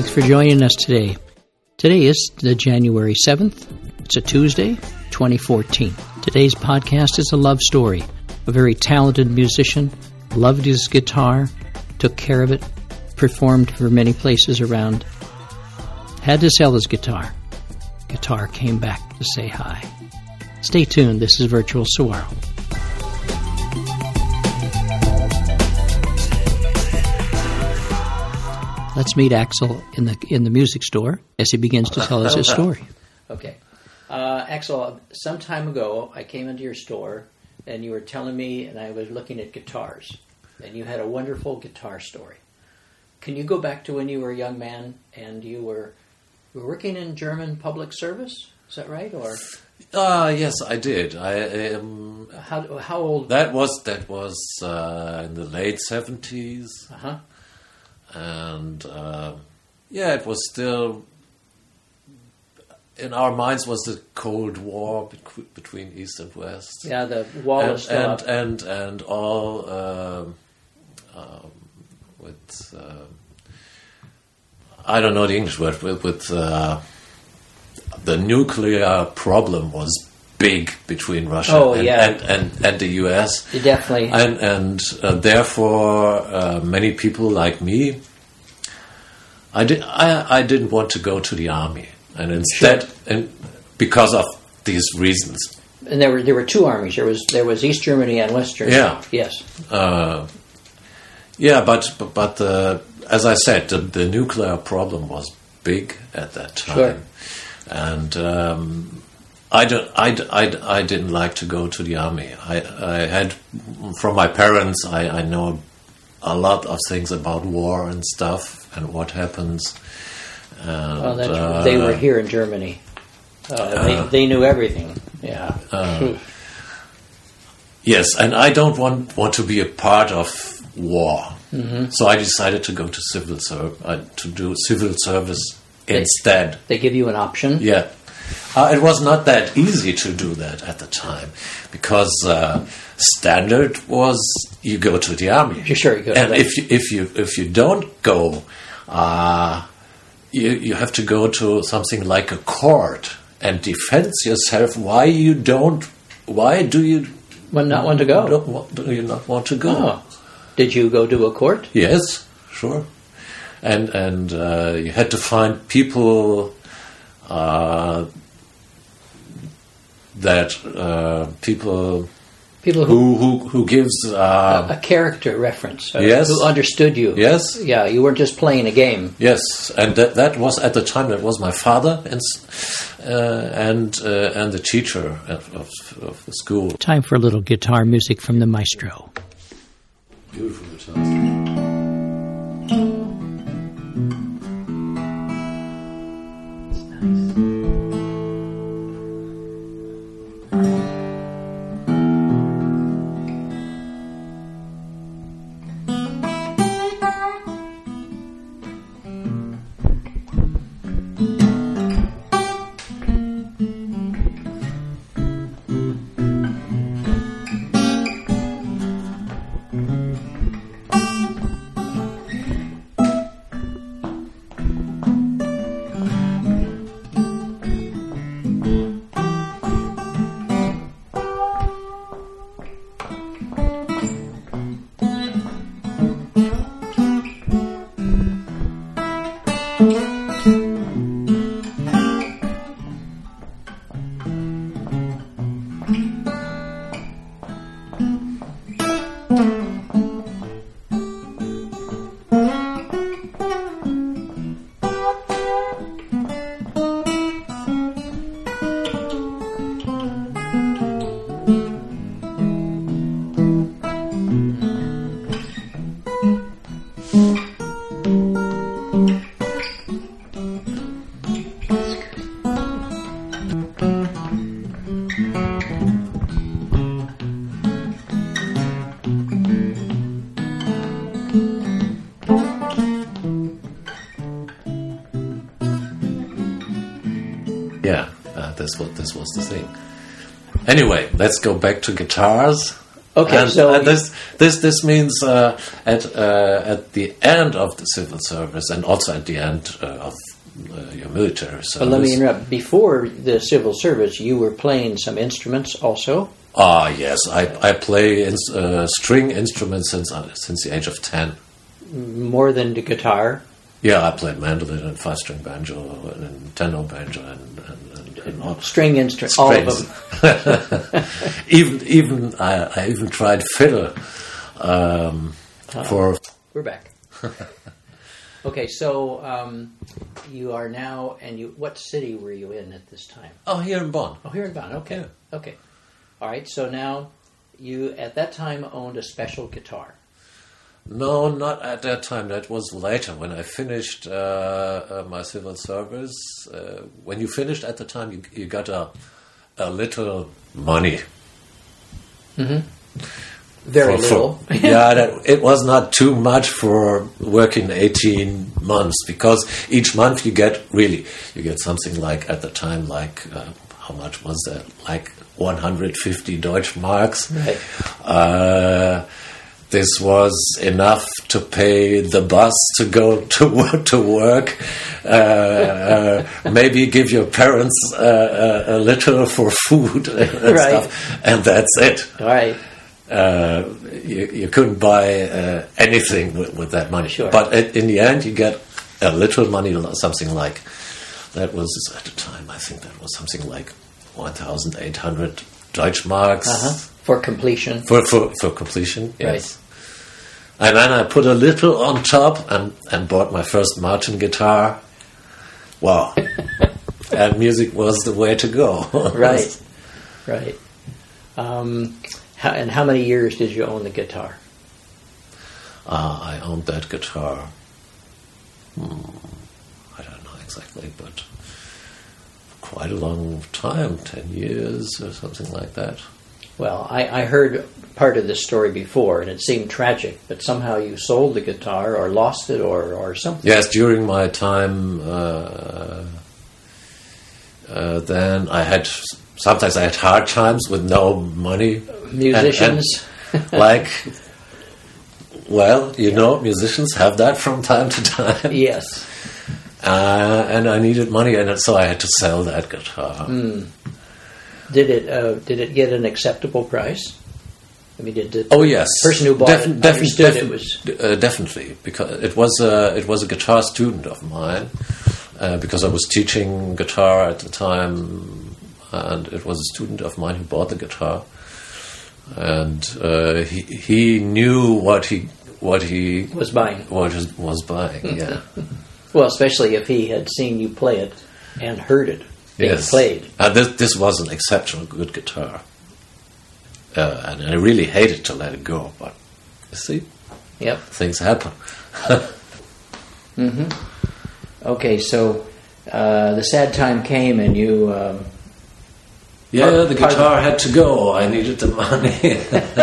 Thanks for joining us today. Today is the January 7th. It's a Tuesday, 2014. Today's podcast is a love story. A very talented musician, loved his guitar, took care of it, performed for many places around, had to sell his guitar. Guitar came back to say hi. Stay tuned. This is Virtual Saguaro. Let's meet Axel in the music store as he begins to tell us his story. Okay. Axel, some time ago, I came into your store, and you were telling me, and I was looking at guitars, and you had a wonderful guitar story. Can you go back to when you were a young man, and you were working in German public service? Is that right? Or yes, I did. How old? That was in the late 70s. Uh-huh. And it was still in our minds was the Cold War between East and West. Yeah, the wall was still up. And all with I don't know the English word with the nuclear problem was big between Russia and the US. Definitely. And therefore, many people like me, I didn't want to go to the army, and instead, and because of these reasons. And there were two armies. There was East Germany and West Germany. Yeah. Yes. But as I said, the nuclear problem was big at that time. Sure. And I didn't like to go to the army. I had, from my parents, I know a lot of things about war and stuff and what happens. And, they were here in Germany. They knew everything. Yeah. Yes, and I don't want to be a part of war. Mm-hmm. So I decided to go to to do civil service instead. They give you an option? Yeah. It was not that easy to do that at the time, because standard was you go to the army. Sure, you go. And if you don't go, you have to go to something like a court and defend yourself. Why do you not want to go? Do you not want to go? Oh. Did you go to a court? Yes, sure. And you had to find people. People who gives a character reference. Yes, who understood you. Yes, yeah, you weren't just playing a game. Yes, and that was at the time. That was my father and the teacher of the school. Time for a little guitar music from the maestro. Beautiful guitar. This was the thing. Anyway, let's go back to guitars. Okay, and this means at the end of the civil service and also at the end of your military service. But let me interrupt. Before the civil service, you were playing some instruments also? Ah, yes. I play string instruments since the age of 10. More than the guitar? Yeah, I played mandolin and 5-string banjo and tenor banjo and all. String instruments, all of them. I even tried fiddle for... We're back. Okay, so you are now, and what city were you in at this time? Oh, here in Bonn. Oh, here in Bonn, okay. Yeah. Okay. All right, so now you, at that time, owned a special guitar. No, not at that time. That was later when I finished my civil service. When you finished at the time, you got a little money. Mm-hmm. Very little. It was not too much for working 18 months, because each month you get something like, at the time, like, how much was that? Like 150 Deutschmarks. Right. This was enough to pay the bus to go to work. Maybe give your parents a little for food and right. stuff, and that's it. All right. You couldn't buy anything with that money. Sure. But in the end, you get a little money, something like, that was at the time, I think that was something like 1,800 Deutschmarks. Uh-huh. For completion. For completion, yes. Right. And then I put a little on top and bought my first Martin guitar. Wow. And music was the way to go. Right. Right. And how many years did you own the guitar? I owned that guitar. I don't know exactly, but quite a long time, 10 years or something like that. Well, I heard part of this story before, and it seemed tragic, but somehow you sold the guitar or lost it or something. Yes, during my time, then sometimes I had hard times with no money. Musicians? And musicians have that from time to time. Yes. And I needed money, and so I had to sell that guitar. Mm. Did it get an acceptable price? I mean, did the person who bought it understood it was definitely, because it was a guitar student of mine, because I was teaching guitar at the time, and it was a student of mine who bought the guitar, and he knew what he was buying. Was buying, yeah. Well, especially if he had seen you play it and heard it. Yes, played. This was an exceptional good guitar, and I really hated to let it go. But you see, yep, things happen. Mm-hmm. Okay, so the sad time came, and you. The guitar had to go. I needed the money.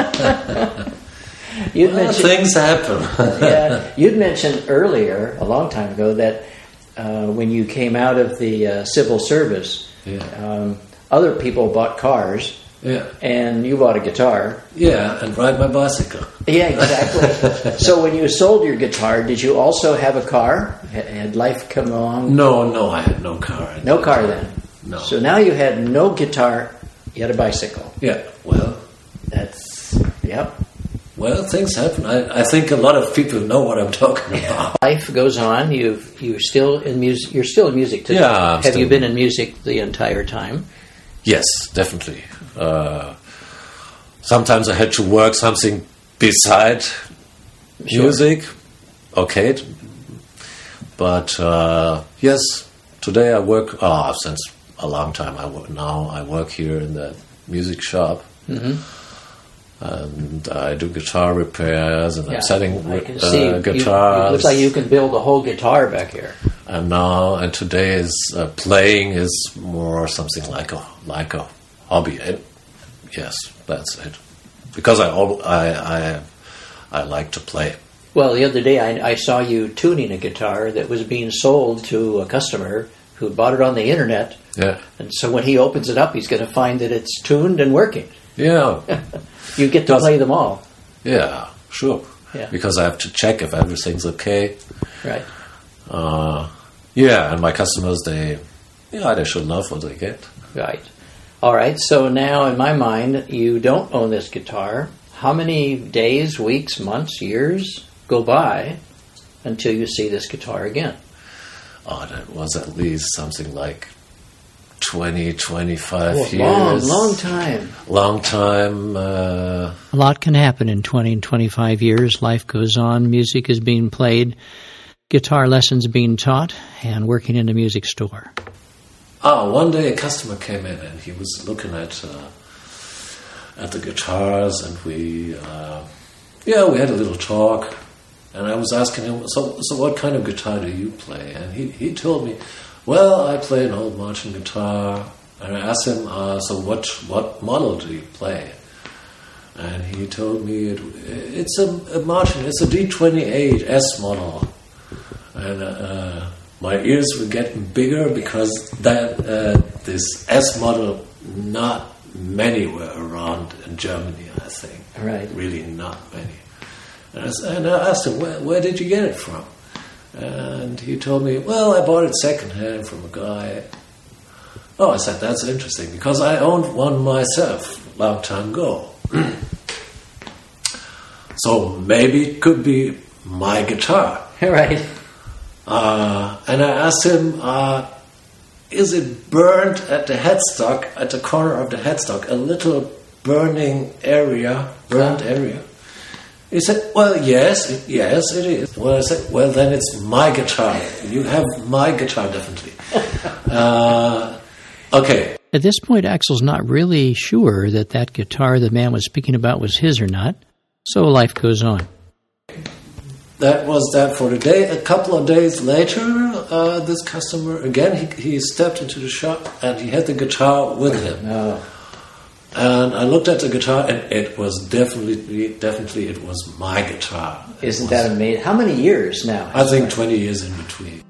Things happen. Yeah, you'd mentioned earlier, a long time ago, that. When you came out of the civil service, other people bought cars, and you bought a guitar. Yeah, and ride my bicycle. Yeah, exactly. So when you sold your guitar, did you also have a car? Had life come along? No, I had no car. No car then? No. So now you had no guitar, you had a bicycle. Yeah, well. Yep. Well, things happen. I think a lot of people know what I'm talking about. Life goes on. You're still in music. You're still in music today. Yeah. Have you been in music the entire time? Yes, definitely. Sometimes I had to work something beside music. Okay, but yes, today I work. Since a long time I work here in the music shop. Mm-hmm. And I do guitar repairs, and I'm selling guitars. It looks like you can build a whole guitar back here. And today is playing is more something like a hobby. Yes, that's it. Because I like to play. Well, the other day I saw you tuning a guitar that was being sold to a customer who bought it on the internet. Yeah. And so when he opens it up, he's going to find that it's tuned and working. Yeah. You get to play them all. Yeah, sure. Yeah. Because I have to check if everything's okay. Right. Yeah, and my customers, they should love what they get. Right. All right. So now, in my mind, you don't own this guitar. How many days, weeks, months, years go by until you see this guitar again? Oh, that was at least something like 20, 25 years. Long time. Long time. A lot can happen in 20 and 25 years. Life goes on. Music is being played. Guitar lessons being taught. And working in a music store. One day a customer came in and he was looking at the guitars, and we had a little talk. And I was asking him, so what kind of guitar do you play? And he told me, well, I play an old Martin guitar. And I asked him, so what model do you play? And he told me it's a Martin, it's a D28 S model. And my ears were getting bigger because this S model, not many were around in Germany, I think. Right. Really not many. And I asked him, where did you get it from? And he told me, well, I bought it secondhand from a guy. Oh, I said, that's interesting, because I owned one myself a long time ago. So maybe it could be my guitar. Right. And I asked him, is it burnt at the headstock, at the corner of the headstock, a little burnt area? He said, well, yes, it is. Well, I said, well, then it's my guitar. You have my guitar, definitely. Okay. At this point, Axel's not really sure that guitar the man was speaking about was his or not, so life goes on. That was that for the day. A couple of days later, this customer, again, he stepped into the shop and he had the guitar with him. Oh. And I looked at the guitar, and it was definitely it was my guitar. Isn't that amazing? How many years now? I think 20 years in between.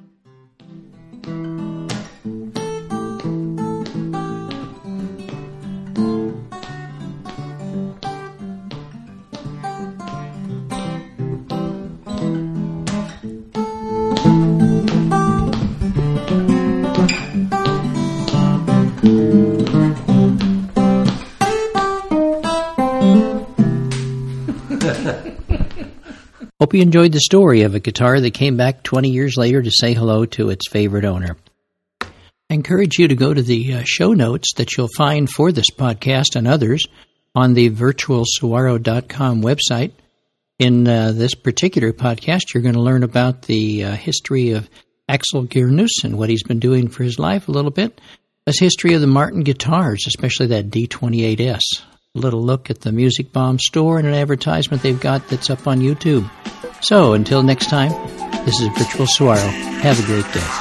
Hope you enjoyed the story of a guitar that came back 20 years later to say hello to its favorite owner. I encourage you to go to the show notes that you'll find for this podcast and others on the virtualsaguaro.com website. In this particular podcast, you're going to learn about the history of Axel Gyrnus and what he's been doing for his life a little bit, as history of the Martin guitars, especially that D28S. A little look at the Music Bomb store and an advertisement they've got that's up on YouTube. So, until next time, this is Virtual Saguaro. Have a great day.